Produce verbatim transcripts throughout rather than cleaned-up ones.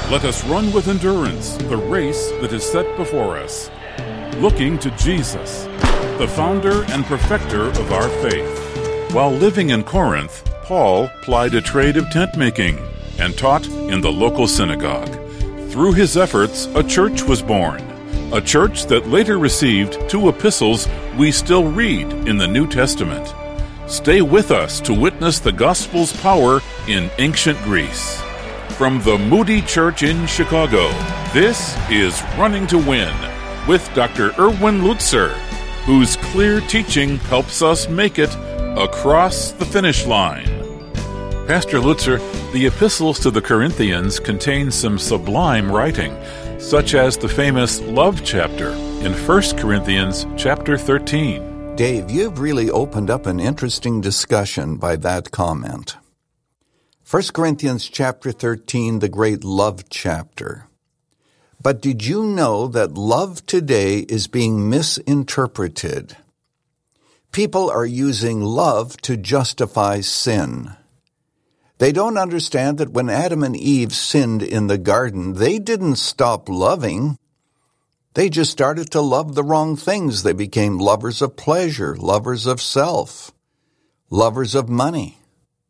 Let us run with endurance the race that is set before us, looking to Jesus, the founder and perfecter of our faith. While living in Corinth, Paul plied a trade of tent-making and taught in the local synagogue. Through his efforts, a church was born, a church that later received two epistles we still read in the New Testament. Stay with us to witness the gospel's power in ancient Greece. From the Moody Church in Chicago, this is Running to Win with Doctor Erwin Lutzer, whose clear teaching helps us make it across the finish line. Pastor Lutzer, the epistles to the Corinthians contain some sublime writing, such as the famous love chapter in First Corinthians chapter thirteen. Dave, you've really opened up an interesting discussion by that comment. First Corinthians chapter thirteen, the great love chapter. But did you know that love today is being misinterpreted? People are using love to justify sin. They don't understand that when Adam and Eve sinned in the garden, they didn't stop loving. They just started to love the wrong things. They became lovers of pleasure, lovers of self, lovers of money.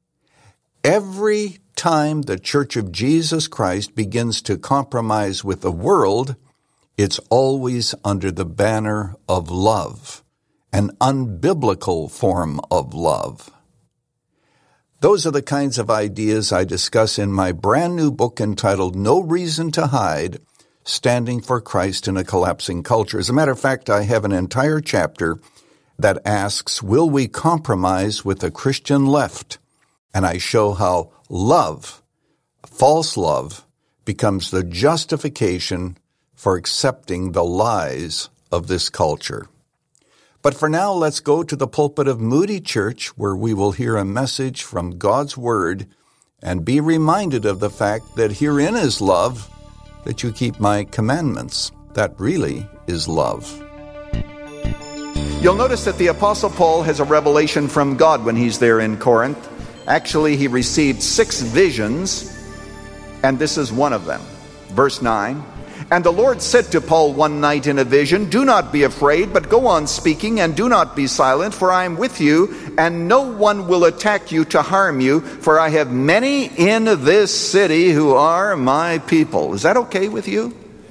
Every time the Church of Jesus Christ begins to compromise with the world, it's always under the banner of love, an unbiblical form of love. Those are the kinds of ideas I discuss in my brand new book entitled No Reason to Hide, Standing for Christ in a Collapsing Culture. As a matter of fact, I have an entire chapter that asks, will we compromise with the Christian left? And I show how love, false love, becomes the justification for accepting the lies of this culture. But for now, let's go to the pulpit of Moody Church, where we will hear a message from God's Word and be reminded of the fact that herein is love, that you keep my commandments. That really is love. You'll notice that the Apostle Paul has a revelation from God when he's there in Corinth. Actually, he received six visions, and this is one of them. Verse nine, and the Lord said to Paul one night in a vision, do not be afraid, but go on speaking, and do not be silent, for I am with you, and no one will attack you to harm you, for I have many in this city who are my people. Is that okay with you?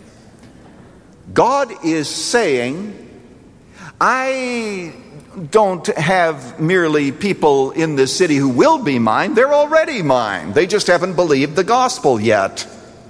God is saying, I don't have merely people in this city who will be mine. They're already mine. They just haven't believed the gospel yet.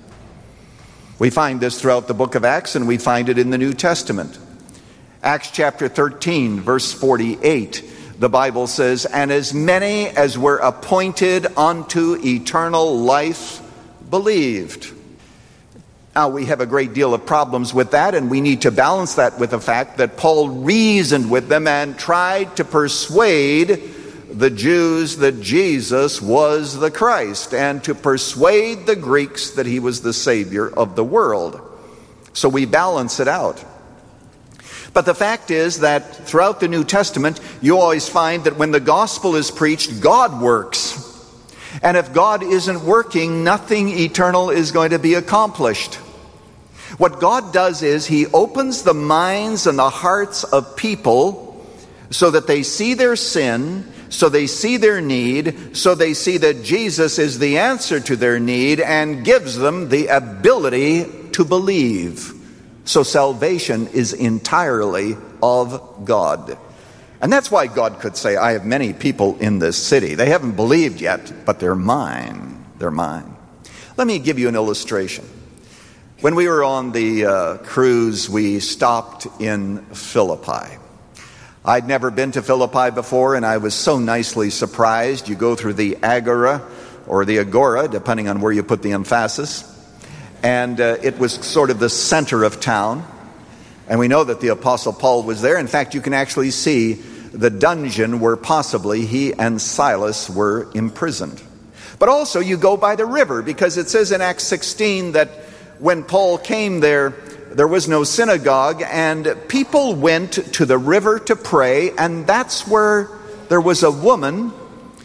We find this throughout the book of Acts, and we find it in the New Testament. Acts chapter thirteen, verse forty-eight, the Bible says, and as many as were appointed unto eternal life believed. Now, we have a great deal of problems with that, and we need to balance that with the fact that Paul reasoned with them and tried to persuade the Jews that Jesus was the Christ, and to persuade the Greeks that he was the Savior of the world. So we balance it out. But the fact is that throughout the New Testament, you always find that when the gospel is preached, God works. And if God isn't working, nothing eternal is going to be accomplished. What God does is he opens the minds and the hearts of people so that they see their sin, so they see their need, so they see that Jesus is the answer to their need, and gives them the ability to believe. So salvation is entirely of God. And that's why God could say, I have many people in this city. They haven't believed yet, but they're mine. They're mine. Let me give you an illustration. When we were on the uh, cruise, we stopped in Philippi. I'd never been to Philippi before, and I was so nicely surprised. You go through the Agora, or the Agora, depending on where you put the emphasis. And uh, it was sort of the center of town. And we know that the Apostle Paul was there. In fact, you can actually see the dungeon where possibly he and Silas were imprisoned. But also you go by the river, because it says in Acts sixteen that when Paul came there, there was no synagogue, and people went to the river to pray, and that's where there was a woman,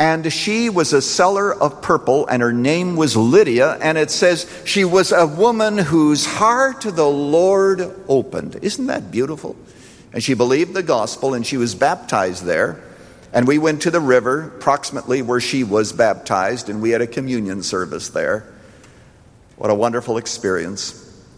And she was a seller of purple, and her name was Lydia. And it says she was a woman whose heart the Lord opened. Isn't that beautiful? And she believed the gospel, and she was baptized there. And we went to the river, approximately where she was baptized, and we had a communion service there. What a wonderful experience.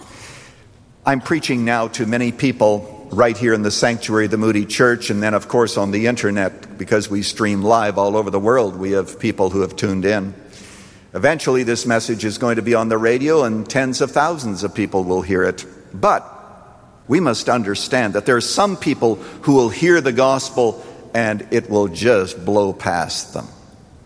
I'm preaching now to many people right here in the sanctuary of the Moody Church, and then of course on the internet, because we stream live all over the world. We have people who have tuned in. Eventually this message is going to be on the radio, and tens of thousands of people will hear it. But we must understand that there are some people who will hear the gospel and it will just blow past them.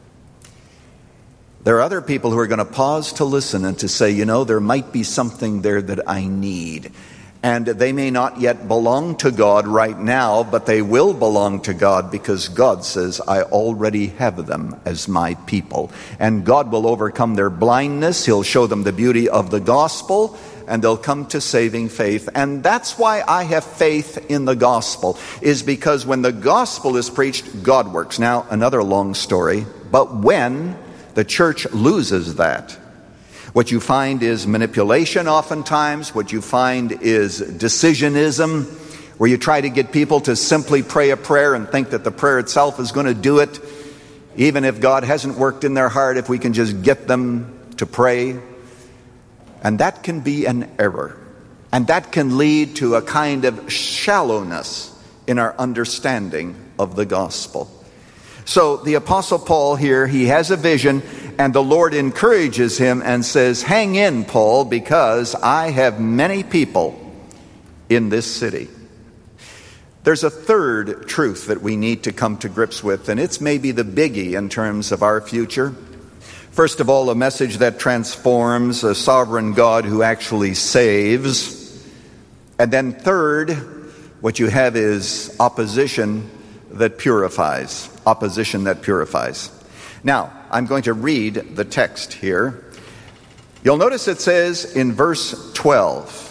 There are other people who are going to pause to listen and to say, you know, there might be something there that I need. And they may not yet belong to God right now, but they will belong to God, because God says, I already have them as my people. And God will overcome their blindness. He'll show them the beauty of the gospel, and they'll come to saving faith. And that's why I have faith in the gospel, is because when the gospel is preached, God works. Now, another long story, but when the church loses that, what you find is manipulation oftentimes. What you find is decisionism, where you try to get people to simply pray a prayer and think that the prayer itself is going to do it, even if God hasn't worked in their heart, if we can just get them to pray. And that can be an error. And that can lead to a kind of shallowness in our understanding of the gospel. So the Apostle Paul here, he has a vision, and the Lord encourages him and says, hang in, Paul, because I have many people in this city. There's a third truth that we need to come to grips with, and it's maybe the biggie in terms of our future. First of all, a message that transforms, a sovereign God who actually saves. And then third, what you have is opposition that purifies. Opposition that purifies. Now, I'm going to read the text here. You'll notice it says in verse twelve,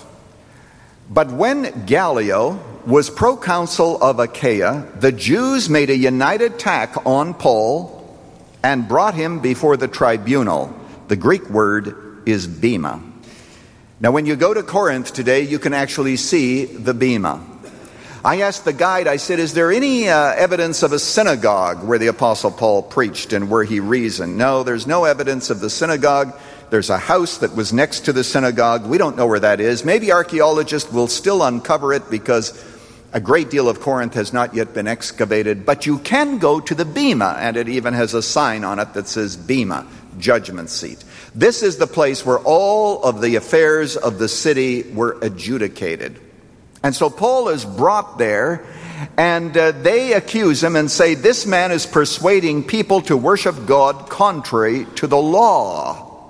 but when Gallio was proconsul of Achaia, the Jews made a united attack on Paul and brought him before the tribunal. The Greek word is bema. Now, when you go to Corinth today, you can actually see the bema. I asked the guide, I said, is there any uh, evidence of a synagogue where the Apostle Paul preached and where he reasoned? No, there's no evidence of the synagogue. There's a house that was next to the synagogue. We don't know where that is. Maybe archaeologists will still uncover it, because a great deal of Corinth has not yet been excavated. But you can go to the bema, and it even has a sign on it that says bema, judgment seat. This is the place where all of the affairs of the city were adjudicated. And so Paul is brought there, and uh, they accuse him and say, this man is persuading people to worship God contrary to the law.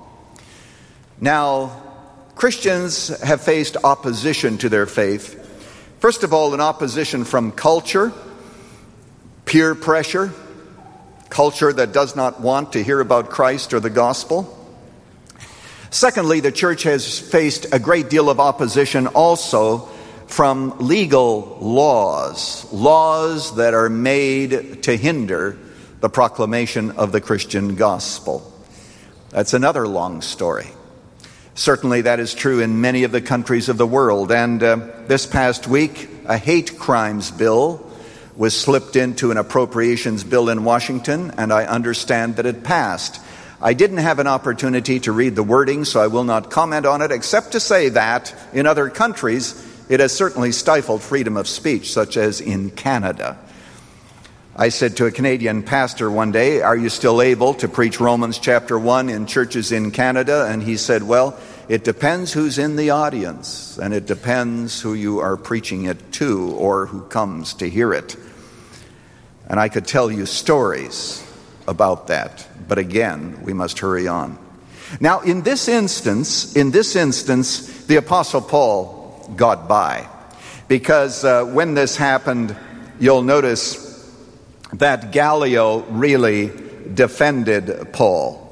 Now, Christians have faced opposition to their faith. First of all, an opposition from culture, peer pressure, culture that does not want to hear about Christ or the gospel. Secondly, the church has faced a great deal of opposition also from legal laws, laws that are made to hinder the proclamation of the Christian gospel. That's another long story. Certainly that is true in many of the countries of the world. And uh, this past week, a hate crimes bill was slipped into an appropriations bill in Washington, and I understand that it passed. I didn't have an opportunity to read the wording, so I will not comment on it, except to say that in other countries, it has certainly stifled freedom of speech, such as in Canada. I said to a Canadian pastor one day, are you still able to preach Romans chapter one in churches in Canada? And he said, well, it depends who's in the audience, and it depends who you are preaching it to or who comes to hear it. And I could tell you stories about that, but again, we must hurry on. Now, in this instance, in this instance, the Apostle Paul got by, because uh, when this happened, you'll notice that Gallio really defended Paul.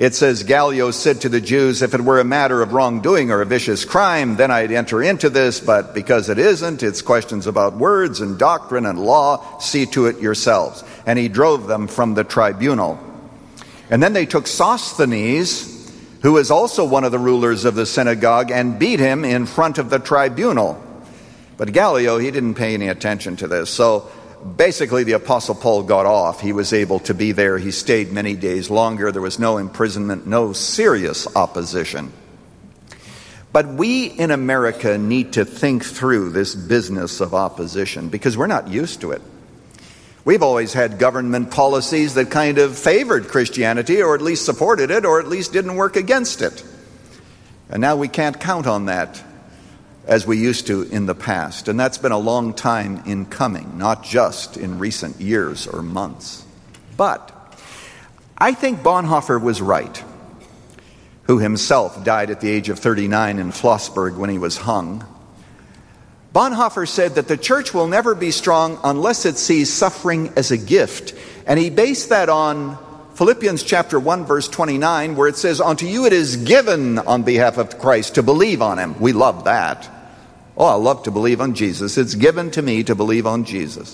It says, Gallio said to the Jews, if it were a matter of wrongdoing or a vicious crime, then I'd enter into this, but because it isn't, it's questions about words and doctrine and law, see to it yourselves. And he drove them from the tribunal. And then they took Sosthenes, who was also one of the rulers of the synagogue, and beat him in front of the tribunal. But Gallio, he didn't pay any attention to this. So basically, the Apostle Paul got off. He was able to be there. He stayed many days longer. There was no imprisonment, no serious opposition. But we in America need to think through this business of opposition because we're not used to it. We've always had government policies that kind of favored Christianity, or at least supported it, or at least didn't work against it. And now we can't count on that as we used to in the past. And that's been a long time in coming, not just in recent years or months. But I think Bonhoeffer was right, who himself died at the age of thirty-nine in Flossburg when he was hung. Bonhoeffer said that the church will never be strong unless it sees suffering as a gift. And he based that on Philippians chapter one, verse twenty-nine, where it says, unto you it is given on behalf of Christ to believe on him. We love that. Oh, I love to believe on Jesus. It's given to me to believe on Jesus.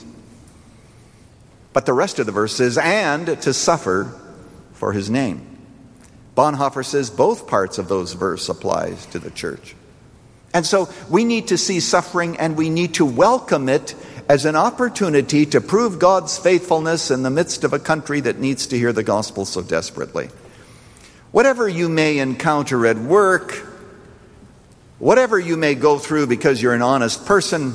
But the rest of the verse says, and to suffer for his name. Bonhoeffer says both parts of those verses applies to the church. And so we need to see suffering, and we need to welcome it as an opportunity to prove God's faithfulness in the midst of a country that needs to hear the gospel so desperately. Whatever you may encounter at work, whatever you may go through because you're an honest person,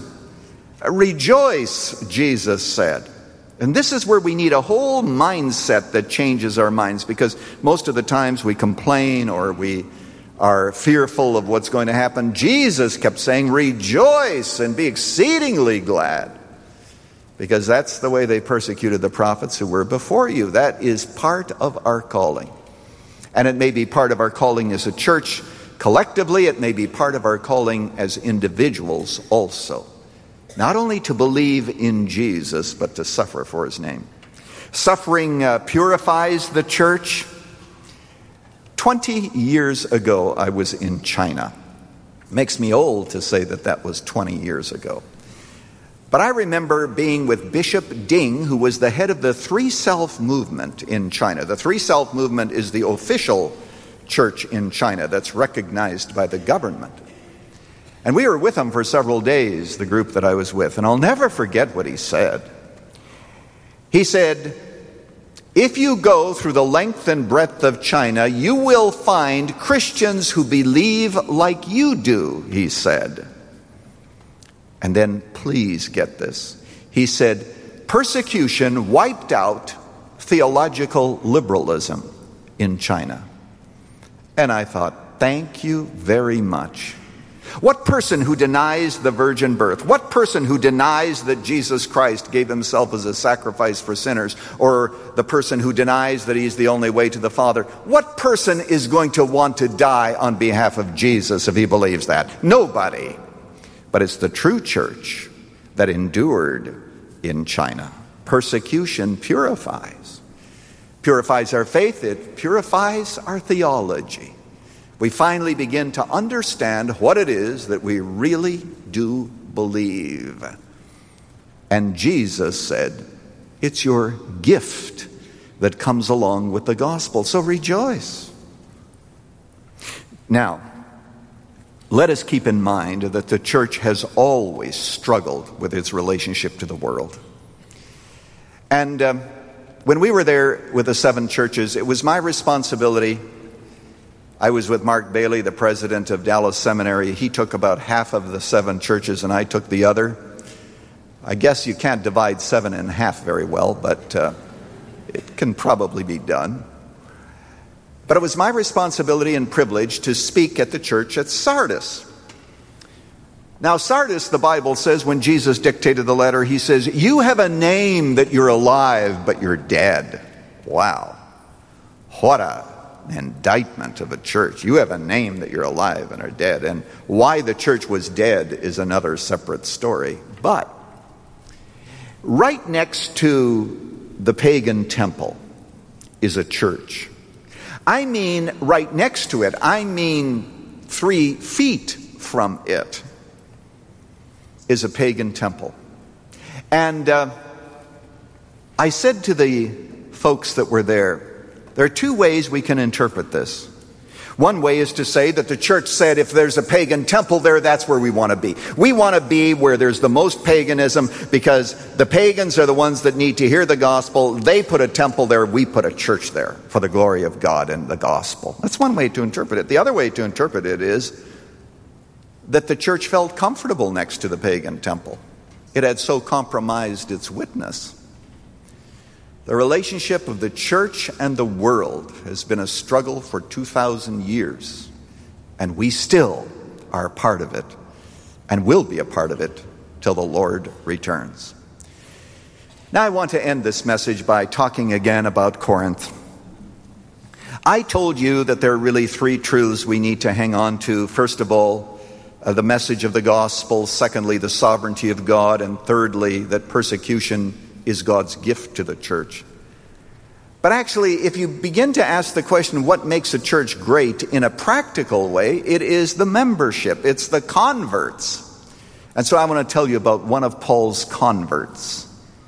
rejoice, Jesus said. And this is where we need a whole mindset that changes our minds, because most of the times we complain or we are fearful of what's going to happen. Jesus kept saying, rejoice and be exceedingly glad, because that's the way they persecuted the prophets who were before you. That is part of our calling. And it may be part of our calling as a church collectively. It may be part of our calling as individuals also. Not only to believe in Jesus, but to suffer for his name. Suffering uh, purifies the church. Twenty years ago, I was in China. Makes me old to say that that was twenty years ago. But I remember being with Bishop Ding, who was the head of the Three Self movement in China. The Three Self movement is the official church in China that's recognized by the government. And we were with him for several days, the group that I was with, and I'll never forget what he said. He said, if you go through the length and breadth of China, you will find Christians who believe like you do, he said. And then, please get this. He said, persecution wiped out theological liberalism in China. And I thought, thank you very much. What person who denies the virgin birth, what person who denies that Jesus Christ gave himself as a sacrifice for sinners, or the person who denies that he's the only way to the Father, what person is going to want to die on behalf of Jesus if he believes that? Nobody. But it's the true church that endured in China. Persecution purifies. Purifies our faith. It purifies our theology. We finally begin to understand what it is that we really do believe. And Jesus said, it's your gift that comes along with the gospel. So rejoice. Now, let us keep in mind that the church has always struggled with its relationship to the world. And um, when we were there with the seven churches, it was my responsibility. I was with Mark Bailey, the president of Dallas Seminary. He took about half of the seven churches, and I took the other. I guess you can't divide seven in half very well, but uh, it can probably be done. But it was my responsibility and privilege to speak at the church at Sardis. Now, Sardis, the Bible says, when Jesus dictated the letter, he says, you have a name that you're alive, but you're dead. Wow. What a indictment of a church. You have a name that you're alive and are dead. And why the church was dead is another separate story. But right next to the pagan temple is a church. I mean right next to it. I mean three feet from it is a pagan temple. And uh, I said to the folks that were there, there are two ways we can interpret this. One way is to say that the church said if there's a pagan temple there, that's where we want to be. We want to be where there's the most paganism because the pagans are the ones that need to hear the gospel. They put a temple there, we put a church there for the glory of God and the gospel. That's one way to interpret it. The other way to interpret it is that the church felt comfortable next to the pagan temple. It had so compromised its witness. The relationship of the church and the world has been a struggle for two thousand years, and we still are a part of it and will be a part of it till the Lord returns. Now I want to end this message by talking again about Corinth. I told you that there are really three truths we need to hang on to. First of all, uh, the message of the gospel. Secondly, the sovereignty of God. And thirdly, that persecution is God's gift to the church. But actually, if you begin to ask the question, what makes a church great in a practical way, it is the membership. It's the converts. And so I want to tell you about one of Paul's converts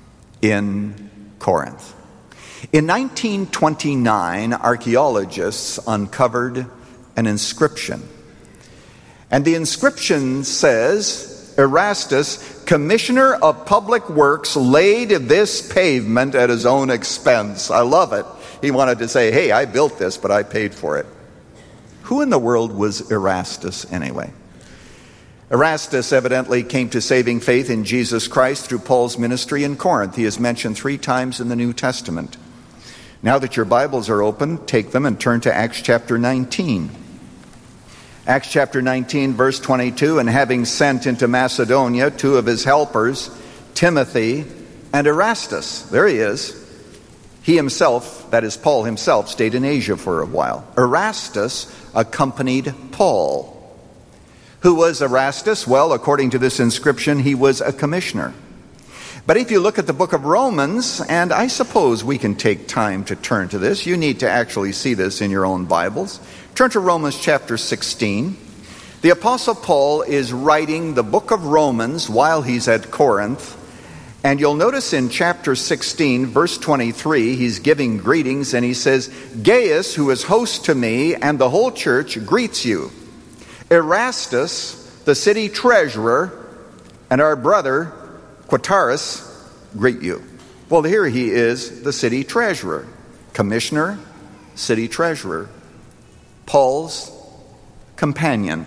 in Corinth. In nineteen twenty-nine, archaeologists uncovered an inscription. And the inscription says, Erastus, commissioner of public works, laid this pavement at his own expense. I love it. He wanted to say, hey, I built this, but I paid for it. Who in the world was Erastus anyway? Erastus evidently came to saving faith in Jesus Christ through Paul's ministry in Corinth. He is mentioned three times in the New Testament. Now that your Bibles are open, take them and turn to Acts chapter nineteen. Acts chapter nineteen, verse twenty-two, and having sent into Macedonia two of his helpers, Timothy and Erastus. There he is. He himself, that is Paul himself, stayed in Asia for a while. Erastus accompanied Paul. Who was Erastus? Well, according to this inscription, he was a commissioner. But if you look at the book of Romans, and I suppose we can take time to turn to this, you need to actually see this in your own Bibles. Turn to Romans chapter sixteen. The Apostle Paul is writing the book of Romans while he's at Corinth. And you'll notice in chapter sixteen, verse twenty-three, he's giving greetings and he says, Gaius, who is host to me, and the whole church greets you. Erastus, the city treasurer, and our brother Quaterus greet you. Well, here he is, the city treasurer, commissioner, city treasurer, Paul's companion.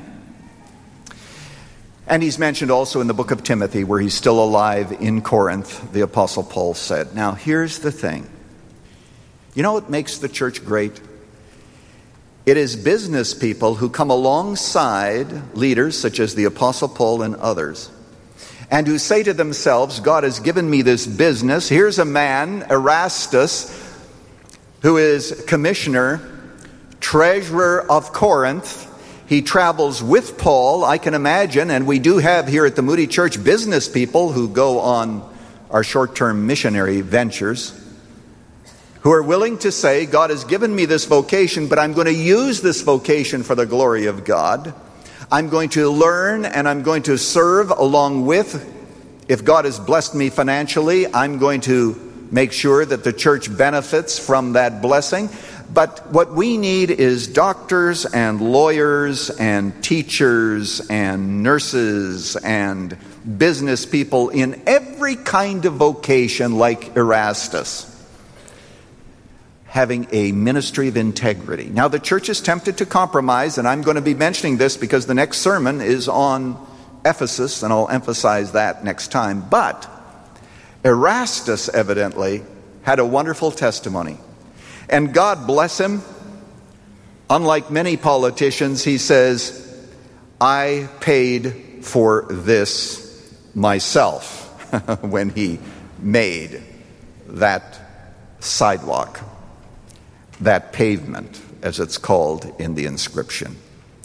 And he's mentioned also in the book of Timothy, where he's still alive in Corinth, the Apostle Paul said. Now, here's the thing. You know what makes the church great? It is business people who come alongside leaders such as the Apostle Paul and others, and who say to themselves, God has given me this business. Here's a man, Erastus, who is commissioner, treasurer of Corinth. He travels with Paul, I can imagine, and we do have here at the Moody Church business people who go on our short-term missionary ventures, who are willing to say, God has given me this vocation, but I'm going to use this vocation for the glory of God. I'm going to learn and I'm going to serve along with, if God has blessed me financially, I'm going to make sure that the church benefits from that blessing. But what we need is doctors and lawyers and teachers and nurses and business people in every kind of vocation like Erastus, having a ministry of integrity. Now, the church is tempted to compromise, and I'm going to be mentioning this because the next sermon is on Ephesus, and I'll emphasize that next time. But Erastus evidently had a wonderful testimony. And God bless him. Unlike many politicians, he says, I paid for this myself when he made that sidewalk, that pavement, as it's called in the inscription.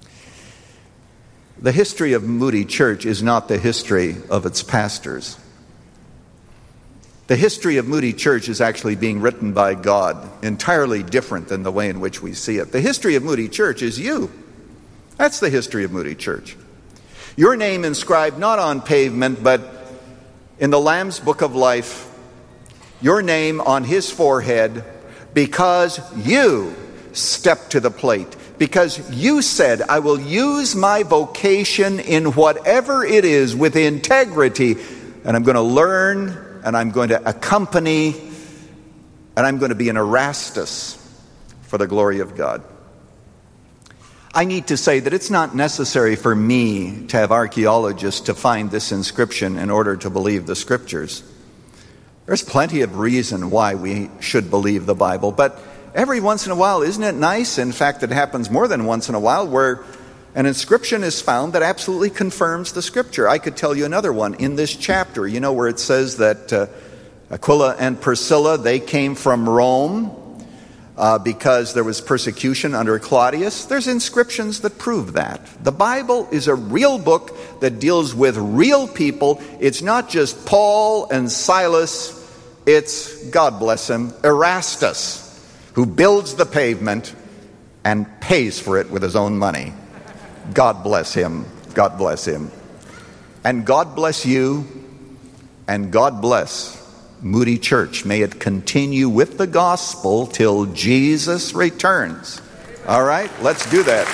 The history of Moody Church is not the history of its pastors. The history of Moody Church is actually being written by God, entirely different than the way in which we see it. The history of Moody Church is you. That's the history of Moody Church. Your name inscribed not on pavement, but in the Lamb's Book of Life, your name on his forehead, because you stepped to the plate, because you said, I will use my vocation in whatever it is with integrity, and I'm going to learn, and I'm going to accompany, and I'm going to be an Erastus for the glory of God. I need to say that it's not necessary for me to have archaeologists to find this inscription in order to believe the Scriptures. There's plenty of reason why we should believe the Bible, but every once in a while, isn't it nice? In fact, it happens more than once in a while where an inscription is found that absolutely confirms the Scripture. I could tell you another one in this chapter, you know, where it says that uh, Aquila and Priscilla, they came from Rome uh, because there was persecution under Claudius. There's inscriptions that prove that. The Bible is a real book that deals with real people. It's not just Paul and Silas. It's, God bless him, Erastus, who builds the pavement and pays for it with his own money. God bless him. God bless him. And God bless you, and God bless Moody Church. May it continue with the gospel till Jesus returns. All right, let's do that.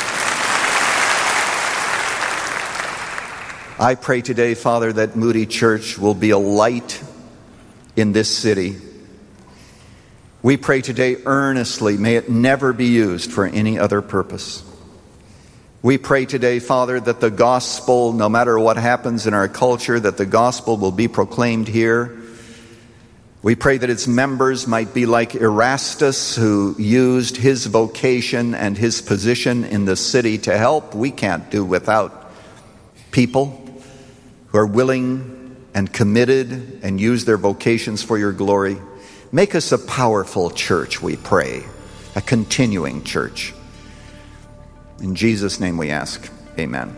I pray today, Father, that Moody Church will be a light in this city. We pray today earnestly, may it never be used for any other purpose. We pray today, Father, that the gospel, no matter what happens in our culture, that the gospel will be proclaimed here. We pray that its members might be like Erastus, who used his vocation and his position in the city to help. We can't do without people who are willing and committed and use their vocations for your glory. Make us a powerful church, we pray, a continuing church. In Jesus' name we ask, amen.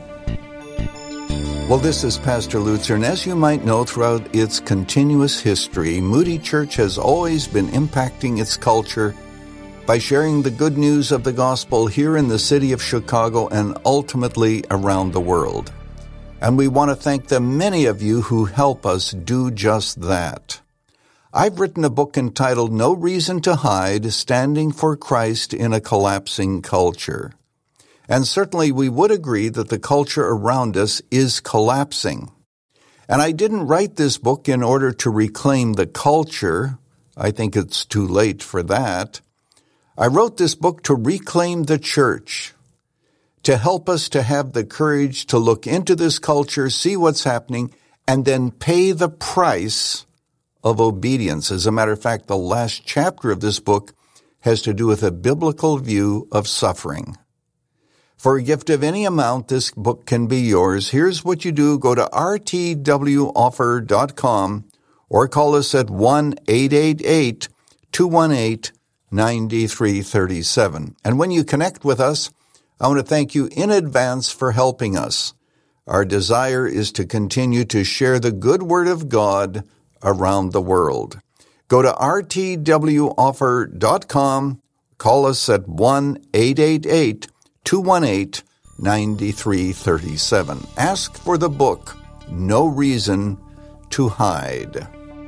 Well, this is Pastor Lutzer, and as you might know, throughout its continuous history, Moody Church has always been impacting its culture by sharing the good news of the gospel here in the city of Chicago and ultimately around the world. And we want to thank the many of you who help us do just that. I've written a book entitled No Reason to Hide, Standing for Christ in a Collapsing Culture. And certainly we would agree that the culture around us is collapsing. And I didn't write this book in order to reclaim the culture. I think it's too late for that. I wrote this book to reclaim the church, to help us to have the courage to look into this culture, see what's happening, and then pay the price of obedience. As a matter of fact, the last chapter of this book has to do with a biblical view of suffering. For a gift of any amount, this book can be yours. Here's what you do. Go to r t w offer dot com or call us at one eight eight eight, two one eight, nine three three seven. And when you connect with us, I want to thank you in advance for helping us. Our desire is to continue to share the good word of God around the world. Go to r t w offer dot com, call us at one eight eight eight, two one eight, nine three three seven. Ask for the book, No Reason to Hide.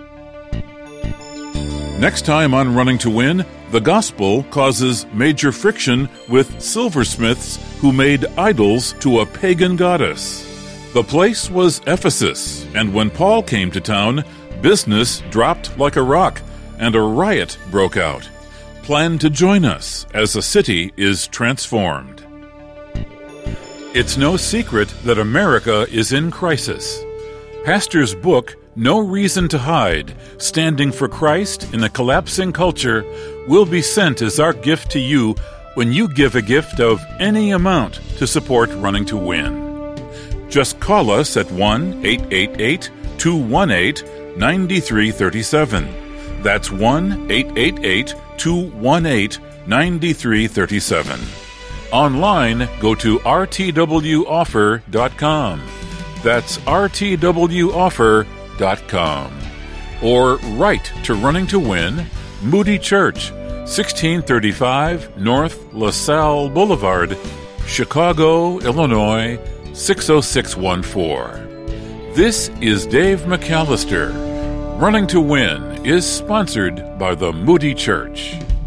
Next time on Running to Win, the gospel causes major friction with silversmiths who made idols to a pagan goddess. The place was Ephesus, and when Paul came to town, business dropped like a rock, and a riot broke out. Plan to join us as the city is transformed. It's no secret that America is in crisis. Pastor's book, No Reason to Hide, Standing for Christ in a Collapsing Culture, will be sent as our gift to you when you give a gift of any amount to support Running to Win. Just call us at one eight eight eight, two one eight, nine three three seven. That's one eight eight eight, two one eight, nine three three seven. Online, go to r t w offer dot com. That's r t w offer dot com. or write to Running to Win, Moody Church, sixteen thirty-five North LaSalle Boulevard, Chicago, Illinois, six oh six one four. This is Dave McAllister. Running to Win is sponsored by the Moody Church.